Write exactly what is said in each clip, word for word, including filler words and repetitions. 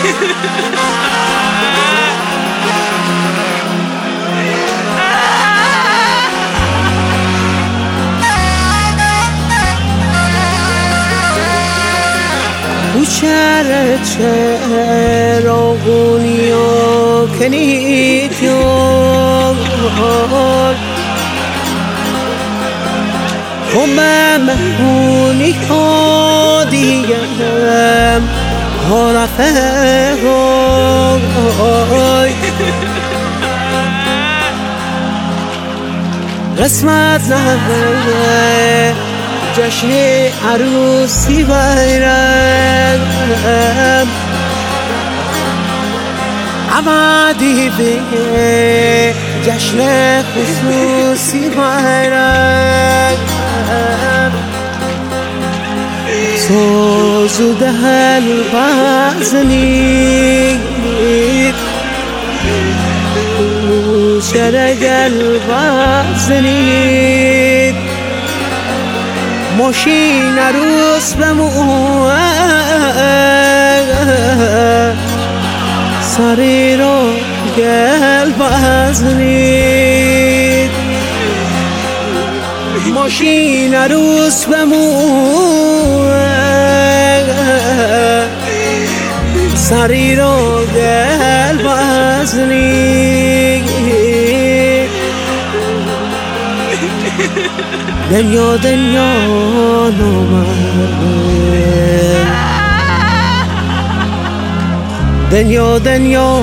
چراغونی و کنیتیون همم هونی ها دیگم ها رفقای قسمت نبره جشن عروسی بایرم عمدی به جشن خصوصی بایرم سوزو دهل بزنید شرگل بزنید ماشین عروس بمون سری رو گل بزنید ماشین عروس بمون سری رو گل بزنید دنیا دنیا نامرده دنیا دنیا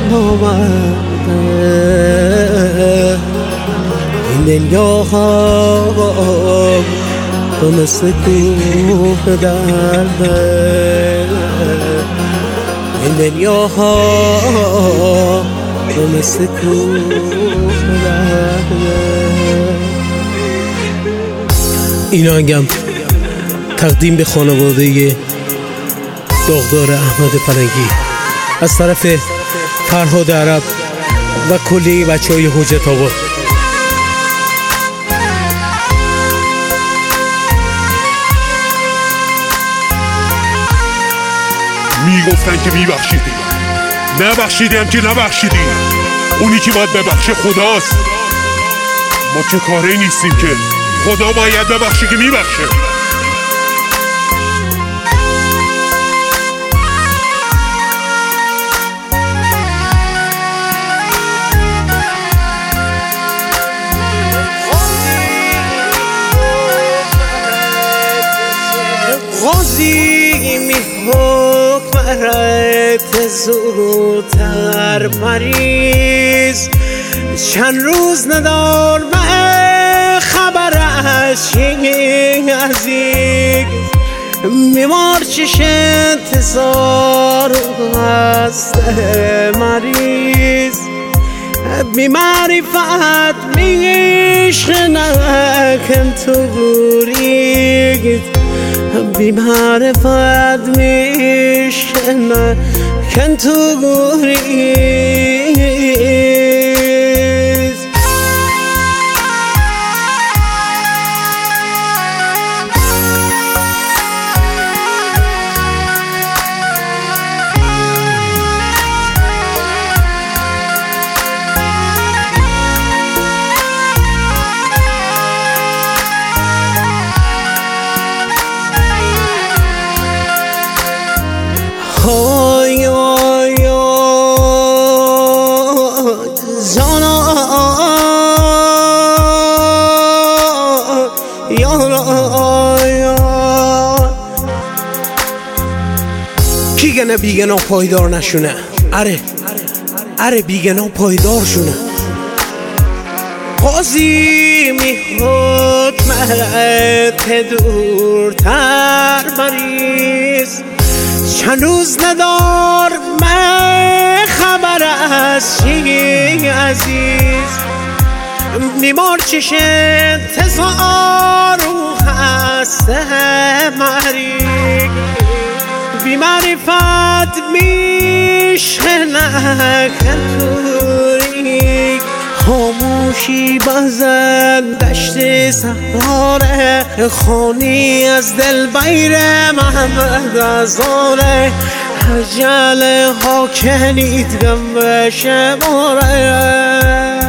نامرده این دنیا ها تو مثل کوه درده این دنیا ها تو مثل کوه درده. این آهنگم تقدیم به خانواده داغدار احمد فرنگی از طرف فرهاد عرب و کلی بچه های حجت آباد. میگفتن که میبخشیدی، نبخشیدی هم که نبخشیدی. اونی که باید ببخشه خداست. ما که کاری نیستیم که خدا باید ببخشه که میبخشه. غازی می حکمرت زودتر مریض چند روز ندار من خبر از شیگ عزیز میمار چش انتظار هست مریض بی معرفت میش نکن تو گوریگ بی معرفت میشنه کن تو گوریز. های های زانا کی گنه بیگنا پایدار نشونه. اره اره بیگنا پایدار شونه. غازی می حکمت دورتر مریض چند روز ندار من خبر از شیگ عزیز بیمار چش انتظار و خسته مریض بی معرفت میشنه کتوریگ خاموشی بزن دشت صحراره خانی از دل بیر محمد ازاره اجل ها کنید گم به شماره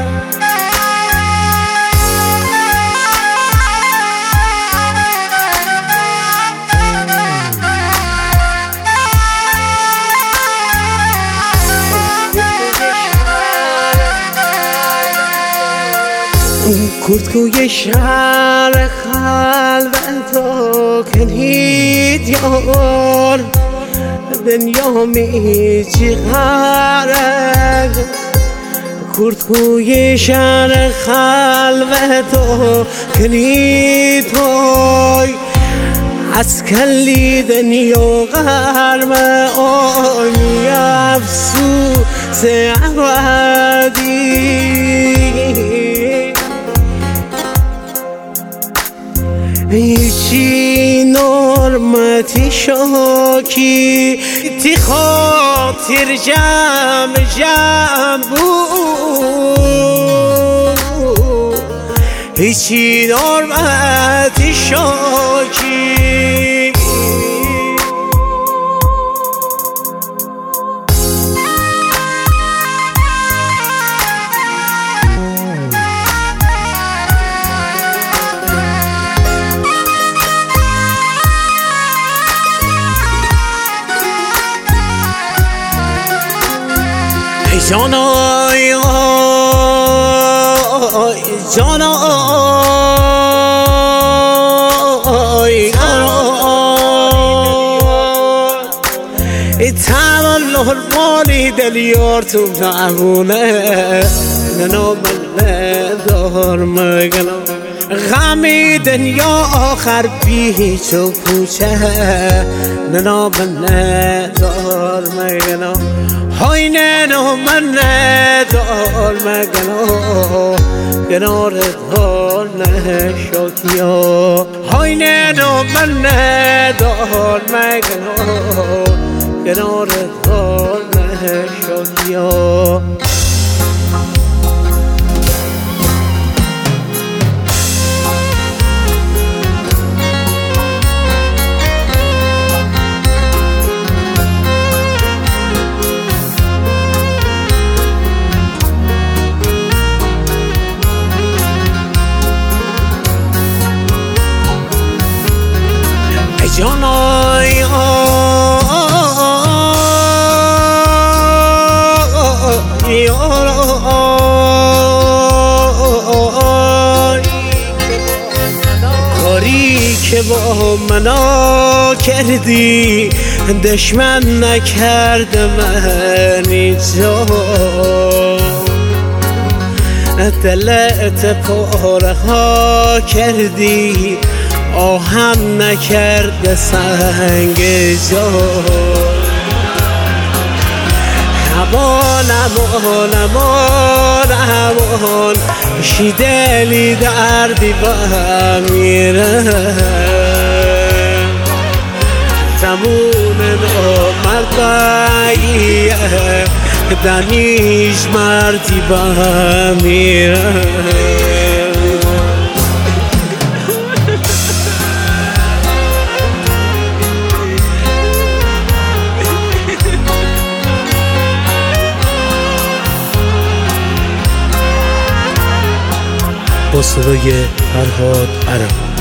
کردگوی شهر خلوت و کنید یار دنیا می چیغره کردگوی شهر خلوت و کنید توی از کلی دنیا غرم آنی افسوس عبدی هیچی نرمتی شاکی تی خاطر جم جم بود هیچی نرمتی شاکی جانای آی جانای ای تمام مالی دلیار تو نمونه ننو من دار مگنو غمی دنیا آخر بیچ و پوچه ننو من دار مگنو های ننو من دار مگنو کنار دار نشاکیا های ننو من دار مگنو کنار دار نشاکیا جانای آی کاری که با منا کردی دشمن نکرد من اینجا دلت پاره ها کردی آهن نکرد سنگ جا امان امان امان امان شیدلی دردی با میره زمون مردیه دنیش مردی با میره با صدای فرهاد عرب.